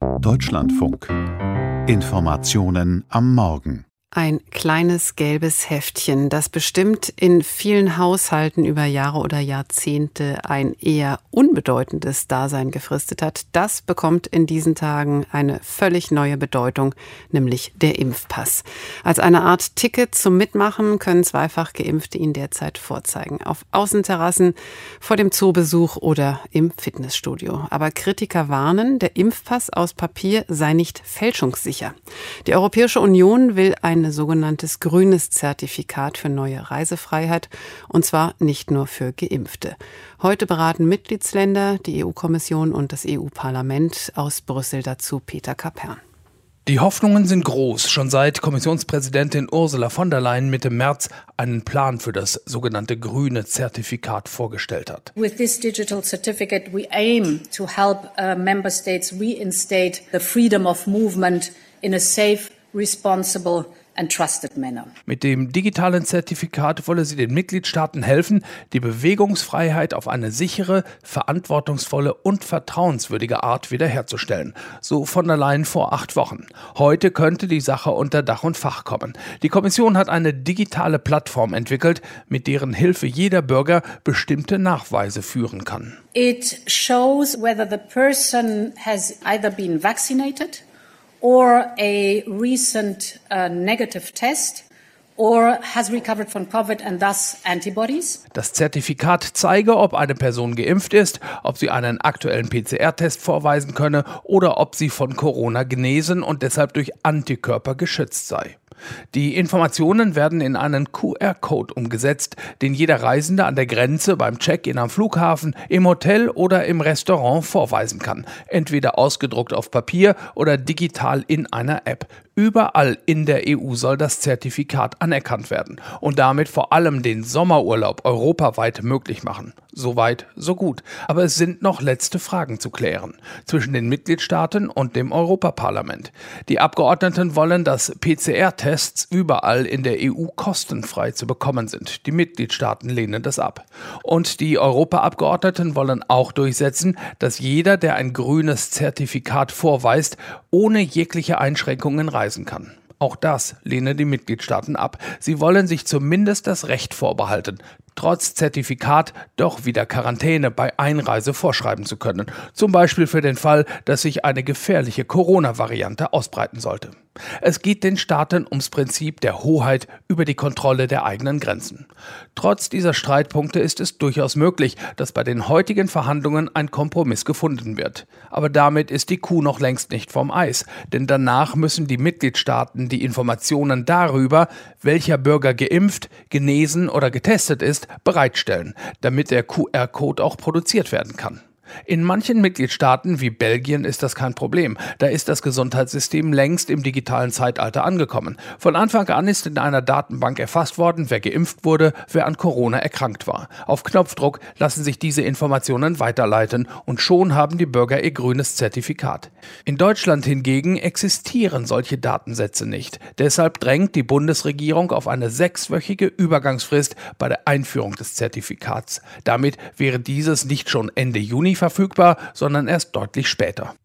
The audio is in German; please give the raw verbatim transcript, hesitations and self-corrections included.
Deutschlandfunk. Informationen am Morgen. Ein kleines gelbes Heftchen, das bestimmt in vielen Haushalten über Jahre oder Jahrzehnte ein eher unbedeutendes Dasein gefristet hat, das bekommt in diesen Tagen eine völlig neue Bedeutung, nämlich der Impfpass. Als eine Art Ticket zum Mitmachen können zweifach Geimpfte ihn derzeit vorzeigen. Auf Außenterrassen, vor dem Zoobesuch oder im Fitnessstudio. Aber Kritiker warnen, der Impfpass aus Papier sei nicht fälschungssicher. Die Europäische Union will ein sogenanntes grünes Zertifikat für neue Reisefreiheit, und zwar nicht nur für Geimpfte. Heute beraten Mitgliedsländer, die E U-Kommission und das E U-Parlament. Aus Brüssel dazu Peter Kapern. Die Hoffnungen sind groß, schon seit Kommissionspräsidentin Ursula von der Leyen Mitte März einen Plan für das sogenannte grüne Zertifikat vorgestellt hat. With this digital certificate we aim to help uh, member states reinstate the freedom of movement in a safe, responsible and trusted manner. Mit dem digitalen Zertifikat wolle sie den Mitgliedstaaten helfen, die Bewegungsfreiheit auf eine sichere, verantwortungsvolle und vertrauenswürdige Art wiederherzustellen. So von der Leyen vor acht Wochen. Heute könnte die Sache unter Dach und Fach kommen. Die Kommission hat eine digitale Plattform entwickelt, mit deren Hilfe jeder Bürger bestimmte Nachweise führen kann. It shows whether the person has either been vaccinated or a recent uh, negative test, or has recovered from COVID and thus antibodies. Das Zertifikat zeige, ob eine Person geimpft ist, ob sie einen aktuellen P C R-Test vorweisen könne oder ob sie von Corona genesen und deshalb durch Antikörper geschützt sei. Die Informationen werden in einen Q R-Code umgesetzt, den jeder Reisende an der Grenze, beim Check-in am Flughafen, im Hotel oder im Restaurant vorweisen kann. Entweder ausgedruckt auf Papier oder digital in einer App. Überall in der E U soll das Zertifikat anerkannt werden und damit vor allem den Sommerurlaub europaweit möglich machen. Soweit, so gut. Aber es sind noch letzte Fragen zu klären zwischen den Mitgliedstaaten und dem Europaparlament. Die Abgeordneten wollen, dass P C R-Tests überall in der E U kostenfrei zu bekommen sind. Die Mitgliedstaaten lehnen das ab. Und die Europaabgeordneten wollen auch durchsetzen, dass jeder, der ein grünes Zertifikat vorweist, ohne jegliche Einschränkungen reisen kann. Auch das lehnen die Mitgliedstaaten ab. Sie wollen sich zumindest das Recht vorbehalten, trotz Zertifikat doch wieder Quarantäne bei Einreise vorschreiben zu können. Zum Beispiel für den Fall, dass sich eine gefährliche Corona-Variante ausbreiten sollte. Es geht den Staaten ums Prinzip der Hoheit über die Kontrolle der eigenen Grenzen. Trotz dieser Streitpunkte ist es durchaus möglich, dass bei den heutigen Verhandlungen ein Kompromiss gefunden wird. Aber damit ist die Kuh noch längst nicht vom Eis, denn danach müssen die Mitgliedstaaten die Informationen darüber, welcher Bürger geimpft, genesen oder getestet ist, bereitstellen, damit der Q R-Code auch produziert werden kann. In manchen Mitgliedstaaten wie Belgien ist das kein Problem. Da ist das Gesundheitssystem längst im digitalen Zeitalter angekommen. Von Anfang an ist in einer Datenbank erfasst worden, wer geimpft wurde, wer an Corona erkrankt war. Auf Knopfdruck lassen sich diese Informationen weiterleiten und schon haben die Bürger ihr grünes Zertifikat. In Deutschland hingegen existieren solche Datensätze nicht. Deshalb drängt die Bundesregierung auf eine sechswöchige Übergangsfrist bei der Einführung des Zertifikats. Damit wäre dieses nicht schon Ende Juni verfügbar, sondern erst deutlich später.